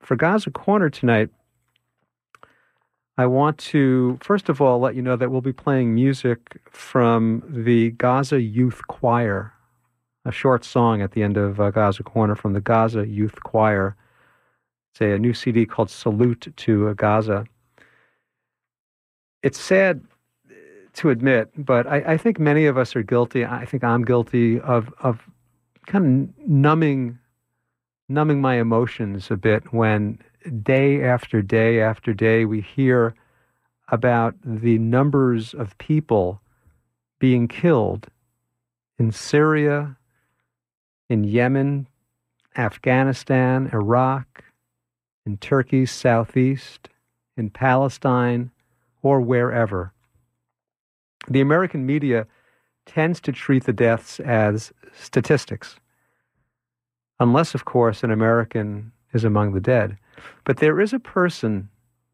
For Gaza Corner tonight, I want to, first of all, let you know that we'll be playing music from the Gaza Youth Choir, a short song at the end of Gaza Corner from the Gaza Youth Choir. It's a new CD called Salute to Gaza. It's sad to admit, but I think many of us are guilty. I think I'm guilty of kind of numbing my emotions a bit when day after day after day we hear about the numbers of people being killed in Syria, in Yemen, Afghanistan, Iraq, in Turkey's southeast, in Palestine, or wherever. The American media tends to treat the deaths as statistics, unless, of course, an American is among the dead. But there is a person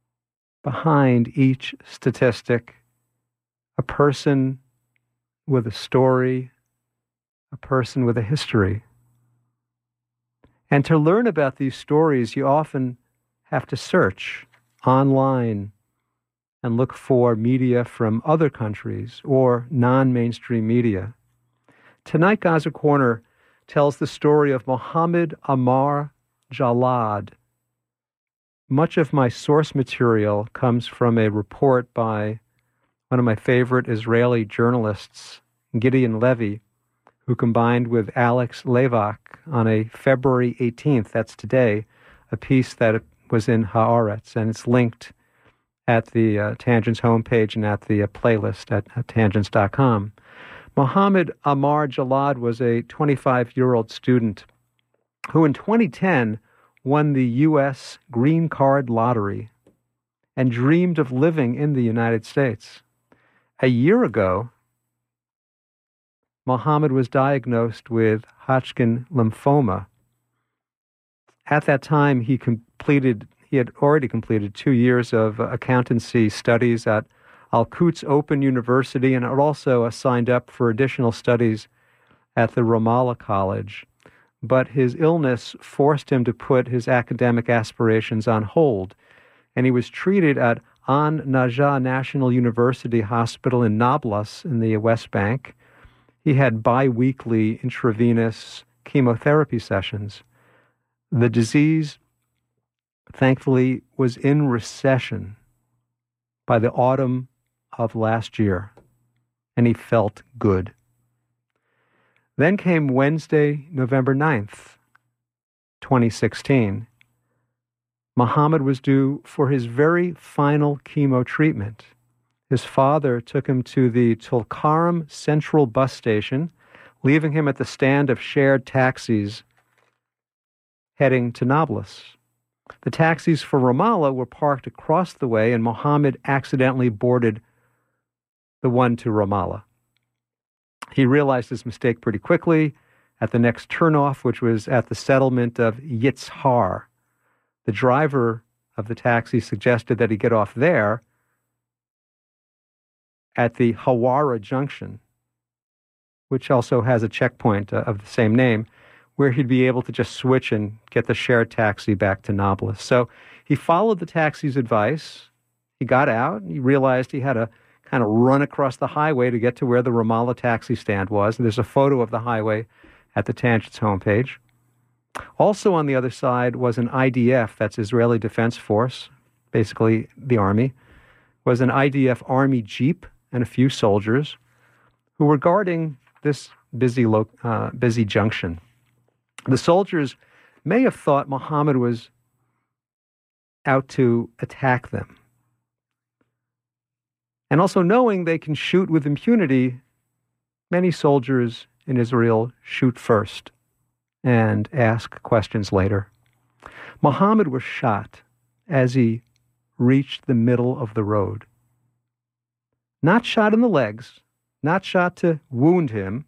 behind each statistic, a person with a story, a person with a history. And to learn about these stories, you often have to search online and look for media from other countries or non-mainstream media. Tonight, Gaza Corner tells the story of Mohammed Ammar Jalad. Much of my source material comes from a report by one of my favorite Israeli journalists, Gideon Levy, who combined with Alex Levak on a February 18th, that's today, a piece that was in Haaretz, and it's linked at the Tangents homepage and at the playlist at tangents.com. Mohammed Ammar Jalad was a 25-year-old student who in 2010 won the U.S. Green Card Lottery and dreamed of living in the United States. A year ago, Mohammed was diagnosed with Hodgkin lymphoma. At that time, he had already completed 2 years of accountancy studies at Al-Quds Open University and had also signed up for additional studies at the Ramallah College. But his illness forced him to put his academic aspirations on hold, and he was treated at An Najah National University Hospital in Nablus in the West Bank. He had biweekly intravenous chemotherapy sessions. The disease, thankfully, was in recession by the autumn of last year, and he felt good. Then came Wednesday, November 9th, 2016. Mohammed was due for his very final chemo treatment. His father took him to the Tulkarm Central bus station, leaving him at the stand of shared taxis heading to Nablus. The taxis for Ramallah were parked across the way, and Mohammed accidentally boarded the one to Ramallah. He realized his mistake pretty quickly at the next turnoff, which was at the settlement of Yitzhar. The driver of the taxi suggested that he get off there at the Hawara Junction, which also has a checkpoint of the same name, where he'd be able to just switch and get the shared taxi back to Nablus. So he followed the taxi's advice. He got out, and he realized he had to kind of run across the highway to get to where the Ramallah taxi stand was. And there's a photo of the highway at the Tangents homepage. Also on the other side was an IDF, that's Israeli Defense Force, basically the army, was an IDF army jeep and a few soldiers who were guarding this busy junction. The soldiers may have thought Mohammed was out to attack them. And also knowing they can shoot with impunity, many soldiers in Israel shoot first and ask questions later. Mohammed was shot as he reached the middle of the road. Not shot in the legs, not shot to wound him,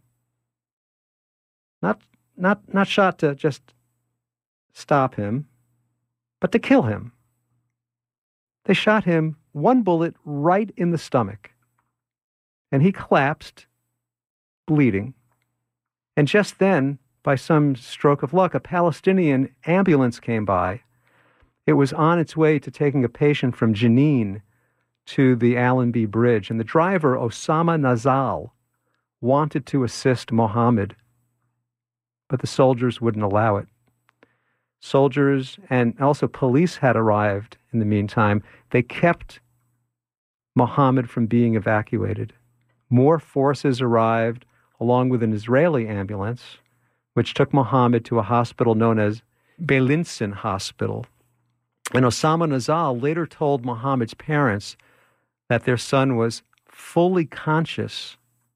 not shot to just stop him, but to kill him. They shot him one bullet right in the stomach, and he collapsed, bleeding. And just then, by some stroke of luck, a Palestinian ambulance came by, It was on its way to taking a patient from Jenin to the Allenby Bridge, and the driver, Osama Nazal, wanted to assist Mohammed, but the soldiers wouldn't allow it. Soldiers and also police had arrived in the meantime. They kept Mohammed from being evacuated. More forces arrived, along with an Israeli ambulance, which took Mohammed to a hospital known as Beilinson Hospital. And Osama Nazal later told Mohammed's parents that their son was fully conscious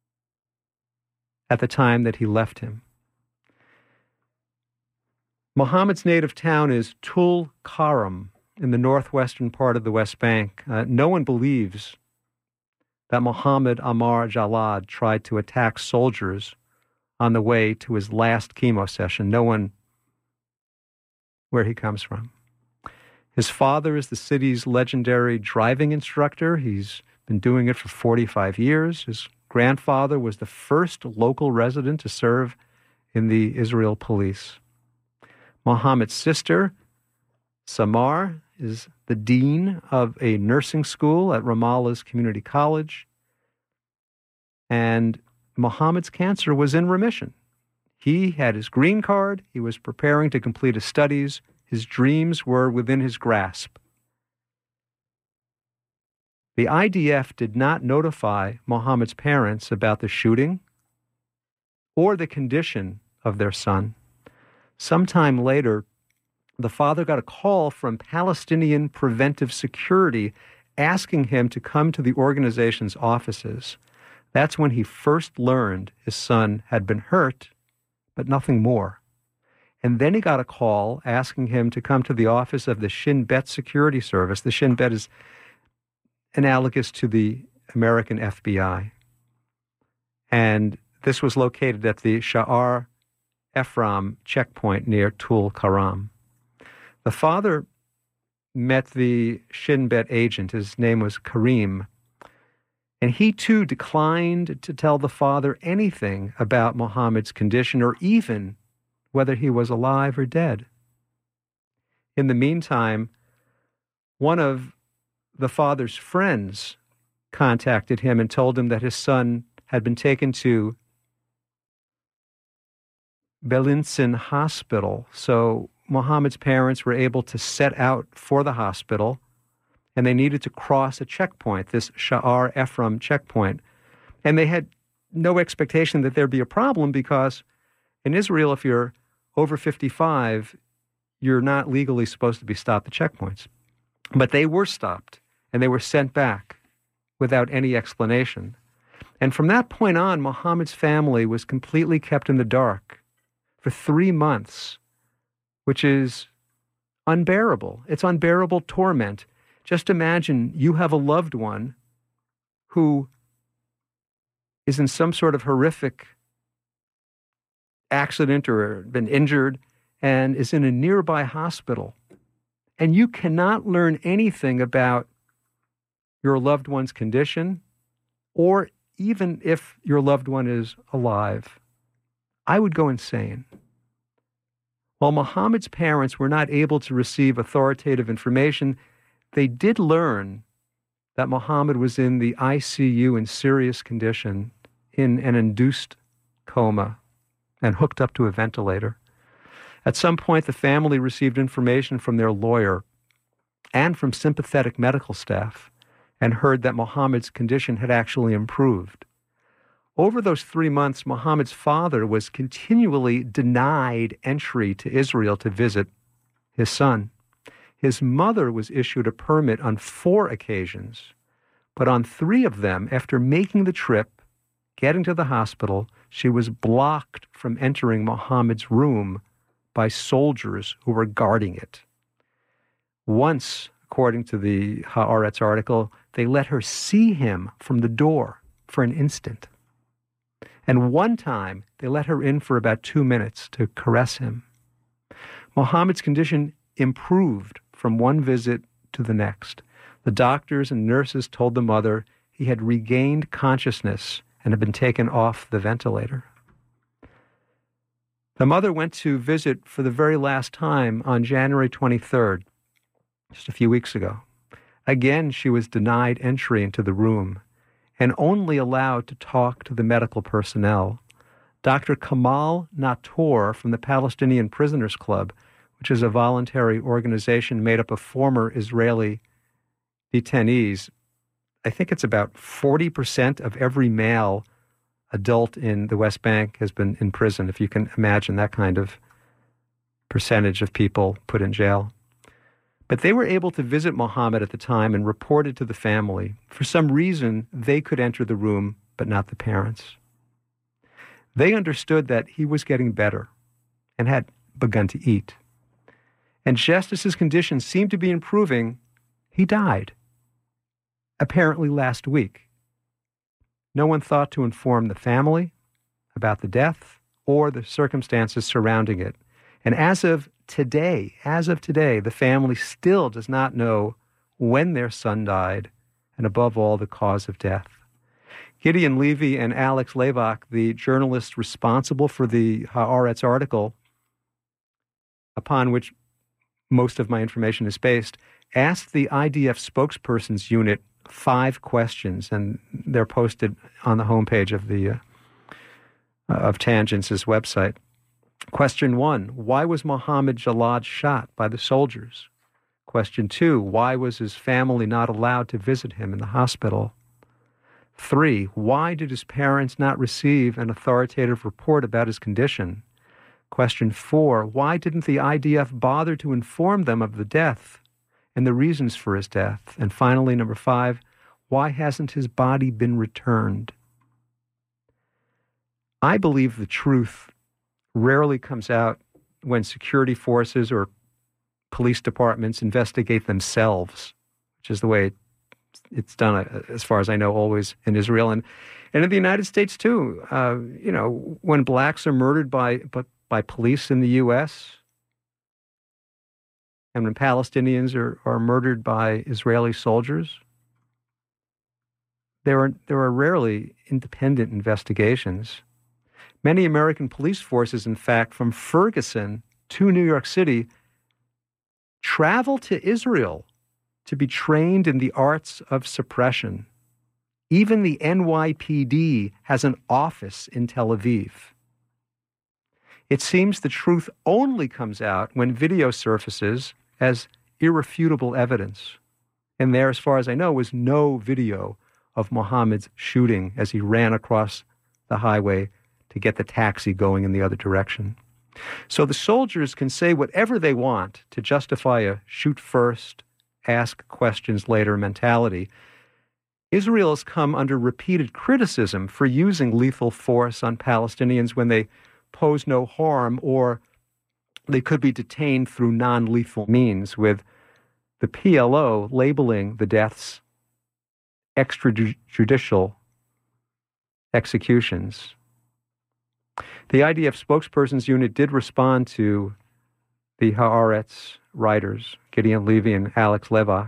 at the time that he left him. Mohammed's native town is Tul Karam in the northwestern part of the West Bank. No one believes that Mohammed Amar Jalad tried to attack soldiers on the way to his last chemo session. No one where he comes from. His father is the city's legendary driving instructor. He's been doing it for 45 years. His grandfather was the first local resident to serve in the Israel police. Mohammed's sister, Samar, is the dean of a nursing school at Ramallah's community college. And Mohammed's cancer was in remission. He had his green card. He was preparing to complete his studies. His dreams were within his grasp. The IDF did not notify Mohammed's parents about the shooting or the condition of their son. Sometime later, the father got a call from Palestinian Preventive Security asking him to come to the organization's offices. That's when he first learned his son had been hurt, but nothing more. And then he got a call asking him to come to the office of the Shin Bet Security Service. The Shin Bet is analogous to the American FBI. And this was located at the Sha'ar Ephraim checkpoint near Tul Karam. The father met the Shin Bet agent. His name was Karim. And he too declined to tell the father anything about Mohammed's condition or even whether he was alive or dead. In the meantime, one of the father's friends contacted him and told him that his son had been taken to Beilinson Hospital. So Mohammed's parents were able to set out for the hospital, and they needed to cross a checkpoint, this Sha'ar Ephraim checkpoint. And they had no expectation that there'd be a problem because in Israel, if you're over 55, you're not legally supposed to be stopped at checkpoints. But they were stopped, and they were sent back without any explanation. And from that point on, Mohammed's family was completely kept in the dark for 3 months, which is unbearable. It's unbearable torment. Just imagine you have a loved one who is in some sort of horrific accident or been injured and is in a nearby hospital, and you cannot learn anything about your loved one's condition or even if your loved one is alive. I would go insane. While Mohammed's parents were not able to receive authoritative information, they did learn that Mohammed was in the ICU in serious condition, in an induced coma, and hooked up to a ventilator. At some point, the family received information from their lawyer and from sympathetic medical staff and heard that Mohammed's condition had actually improved. Over those 3 months, Mohammed's father was continually denied entry to Israel to visit his son. His mother was issued a permit on 4 occasions, but on 3 of them, after making the trip, getting to the hospital, she was blocked from entering Mohammed's room by soldiers who were guarding it. Once, according to the Haaretz article, they let her see him from the door for an instant. And one time, they let her in for about 2 minutes to caress him. Mohammed's condition improved from one visit to the next. The doctors and nurses told the mother he had regained consciousness and had been taken off the ventilator. The mother went to visit for the very last time on January 23rd. just a few weeks ago. Again, she was denied entry into the room and only allowed to talk to the medical personnel. Dr. Kamal Nator from the Palestinian Prisoners Club, which is a voluntary organization made up of former Israeli detainees. I think it's about 40% of every male adult in the West Bank has been in prison, if you can imagine that kind of percentage of people put in jail. But they were able to visit Mohammed at the time and reported to the family. For some reason, they could enter the room, but not the parents. They understood that he was getting better and had begun to eat. And just as his condition seemed to be improving, he died, apparently last week. No one thought to inform the family about the death or the circumstances surrounding it. And as of today, the family still does not know when their son died and, above all, the cause of death. Gideon Levy and Alex Levak, the journalists responsible for the Haaretz article, upon which most of my information is based, asked the IDF spokesperson's unit 5 questions, and they're posted on the homepage of Tangents' website. Question 1, why was Mohammed Jalad shot by the soldiers? Question 2, why was his family not allowed to visit him in the hospital? 3, why did his parents not receive an authoritative report about his condition? Question 4, why didn't the IDF bother to inform them of the death and the reasons for his death? And finally, number 5, why hasn't his body been returned? I believe the truth rarely comes out when security forces or police departments investigate themselves, which is the way it's done, as far as I know, always in Israel and in the United States too. When blacks are murdered by police in the U.S. and when Palestinians are murdered by Israeli soldiers, there are rarely independent investigations. Many American police forces, in fact, from Ferguson to New York City, travel to Israel to be trained in the arts of suppression. Even the NYPD has an office in Tel Aviv. It seems the truth only comes out when video surfaces as irrefutable evidence. And there, as far as I know, was no video of Mohammed's shooting as he ran across the highway to get the taxi going in the other direction. So the soldiers can say whatever they want to justify a shoot first, ask questions later mentality. Israel has come under repeated criticism for using lethal force on Palestinians when they pose no harm or they could be detained through non-lethal means, with the PLO labeling the deaths extrajudicial executions. The IDF spokesperson's unit did respond to the Haaretz writers, Gideon Levy and Alex Levak.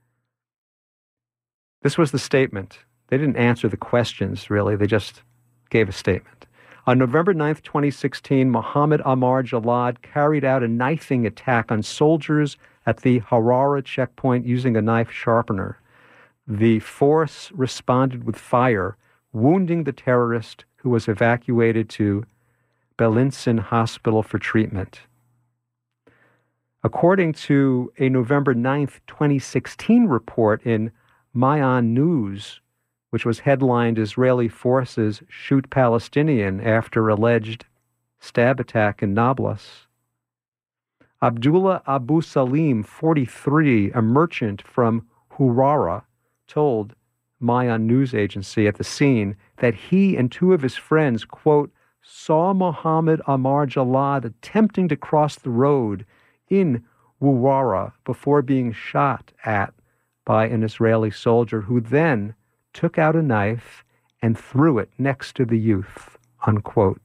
This was the statement. They didn't answer the questions, really. They just gave a statement. On November 9th, 2016, Mohammed Amar Jalad carried out a knifing attack on soldiers at the Harara checkpoint using a knife sharpener. The force responded with fire, wounding the terrorist, who was evacuated to Beilinson Hospital for treatment. According to a November 9th, 2016 report in Mayan News, which was headlined "Israeli Forces Shoot Palestinian After Alleged Stab Attack in Nablus," Abdullah Abu Salim, 43, a merchant from Hurara, told Mayan News Agency at the scene that he and 2 of his friends, quote, saw Mohammed Amar Jalad attempting to cross the road in Hurara before being shot at by an Israeli soldier who then took out a knife and threw it next to the youth, unquote.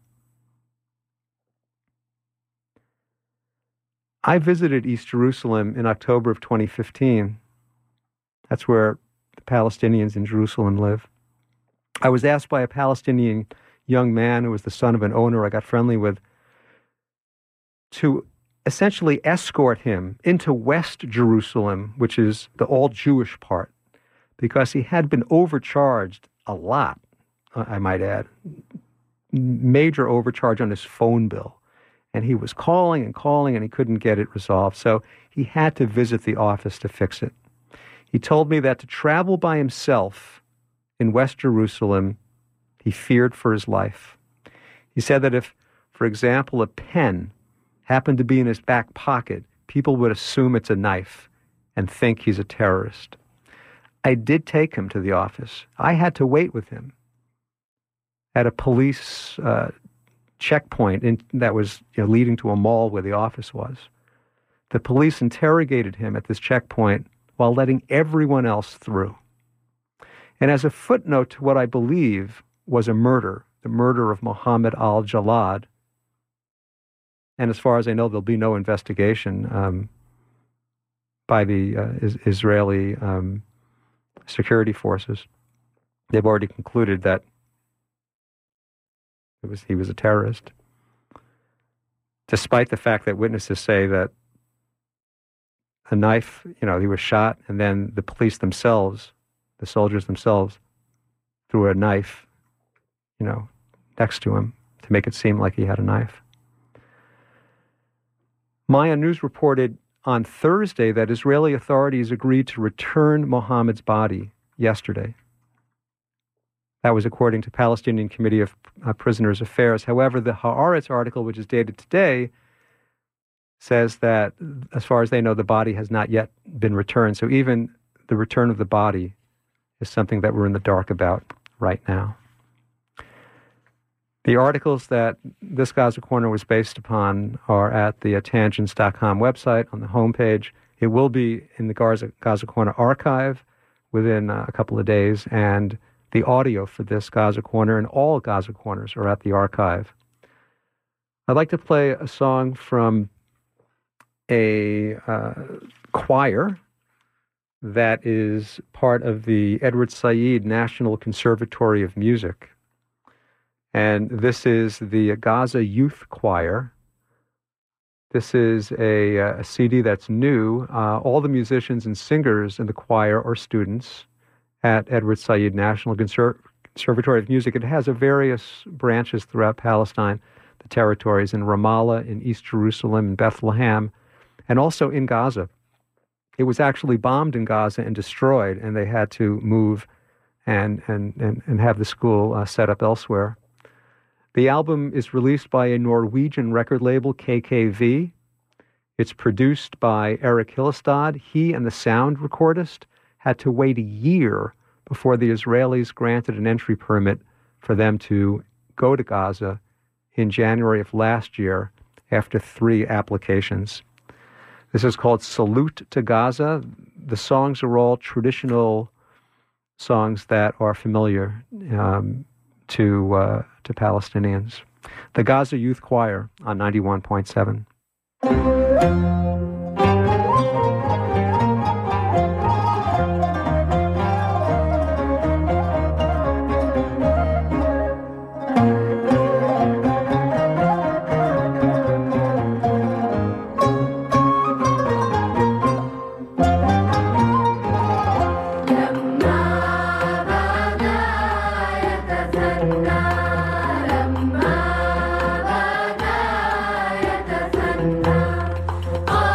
I visited East Jerusalem in October of 2015. That's where the Palestinians in Jerusalem live. I was asked by a Palestinian young man who was the son of an owner I got friendly with to essentially escort him into West Jerusalem, which is the all-Jewish part, because he had been overcharged a lot, I might add, major overcharge on his phone bill. And he was calling and calling, and he couldn't get it resolved. So he had to visit the office to fix it. He told me that to travel by himself in West Jerusalem, he feared for his life. He said that if, for example, a pen happened to be in his back pocket, people would assume it's a knife and think he's a terrorist. I did take him to the office. I had to wait with him at a police checkpoint that was leading to a mall where the office was. The police interrogated him at this checkpoint while letting everyone else through. And as a footnote to what I believe was a murder, the murder of Mohammed al-Jallad, and as far as I know, there'll be no investigation by the Israeli security forces. They've already concluded that he was a terrorist, despite the fact that witnesses say that a knife, he was shot, and then the police themselves, the soldiers themselves, threw a knife, next to him to make it seem like he had a knife. Maya News reported on Thursday that Israeli authorities agreed to return Mohammed's body yesterday. That was according to Palestinian Committee of Prisoners' Affairs. However, the Haaretz article, which is dated today, says that, as far as they know, the body has not yet been returned. So even the return of the body is something that we're in the dark about right now. The articles that this Gaza Corner was based upon are at the tangents.com website on the homepage. It will be in the Gaza Corner archive within a couple of days, and the audio for this Gaza Corner and all Gaza Corners are at the archive. I'd like to play a song from a choir that is part of the Edward Said National Conservatory of Music. And this is the Gaza Youth Choir. This is a CD that's new. All the musicians and singers in the choir are students at Edward Said National Conservatory of Music. It has various branches throughout Palestine, the territories in Ramallah, in East Jerusalem, in Bethlehem, and also in Gaza. It was actually bombed in Gaza and destroyed, and they had to move and have the school set up elsewhere. The album is released by a Norwegian record label, KKV. It's produced by Eric Hillestad. He and the sound recordist had to wait a year before the Israelis granted an entry permit for them to go to Gaza in January of last year after 3 applications. This is called Salute to Gaza. The songs are all traditional songs that are familiar to Palestinians. The Gaza Youth Choir on 91.7. Oh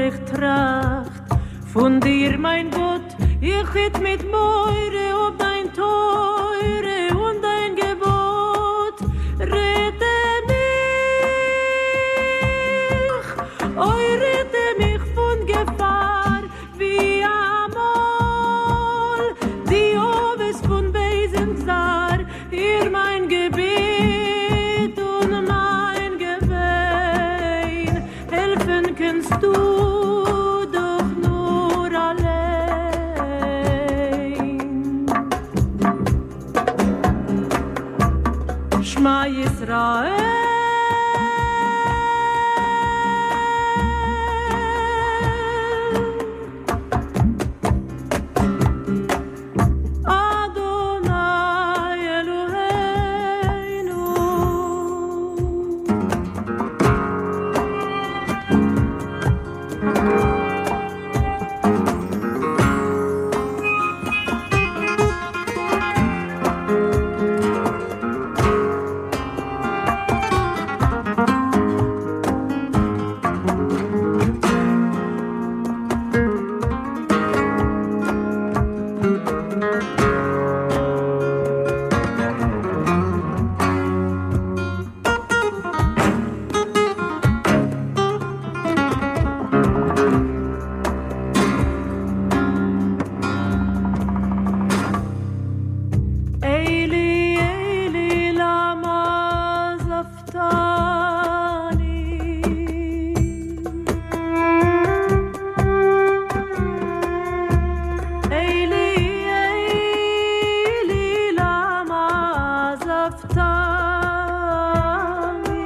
ich tracht von dir, mein Gott, ich hätt mit Meure ob dein Teure und dein Gebot. Rette mich, rette mich von Gefahr, wie amol, die Oves von Beisensar, ihr mein Gebet und mein Gewein, helfen kannst du doch nur allein. Shma Yisrael, Adonai Eloheinu. Eli, Eli, lama zaftani. Eli, Eli, lama zaftani.